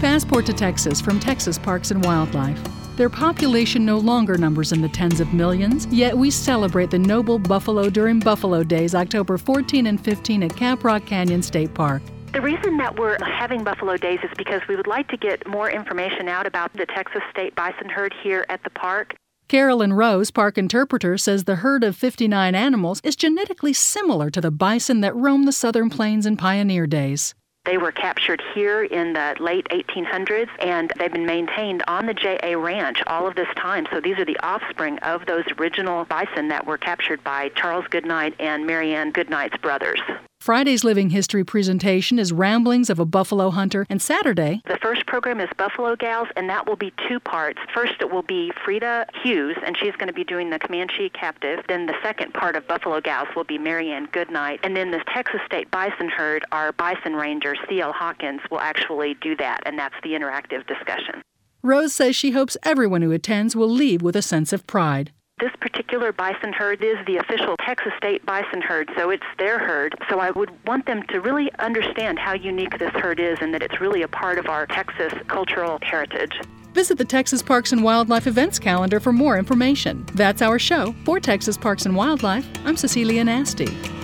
Passport to Texas from Texas Parks and Wildlife. Their population no longer numbers in the tens of millions, yet we celebrate the noble buffalo during Buffalo Days, October 14 and 15 at Caprock Canyon State Park. The reason that we're having Buffalo Days is because we would like to get more information out about the Texas state bison herd here at the park. Carolyn Rose, park interpreter, says the herd of 59 animals is genetically similar to the bison that roamed the southern plains in pioneer days. They were captured here in the late 1800s, and they've been maintained on the J.A. Ranch all of this time. So these are the offspring of those original bison that were captured by Charles Goodnight and Marianne Goodnight's brothers. Friday's Living History presentation is Ramblings of a Buffalo Hunter, and Saturday, the first program is Buffalo Gals, and that will be two parts. First, it will be Frida Hughes, and she's going to be doing the Comanche captive. Then the second part of Buffalo Gals will be Marianne Goodnight. And then the Texas State Bison Herd, our bison ranger, C.L. Hawkins, will actually do that, and that's the interactive discussion. Rose says she hopes everyone who attends will leave with a sense of pride. This particular bison herd is the official Texas State Bison Herd, so it's their herd. So I would want them to really understand how unique this herd is and that it's really a part of our Texas cultural heritage. Visit the Texas Parks and Wildlife events calendar for more information. That's our show. For Texas Parks and Wildlife, I'm Cecilia Nasty.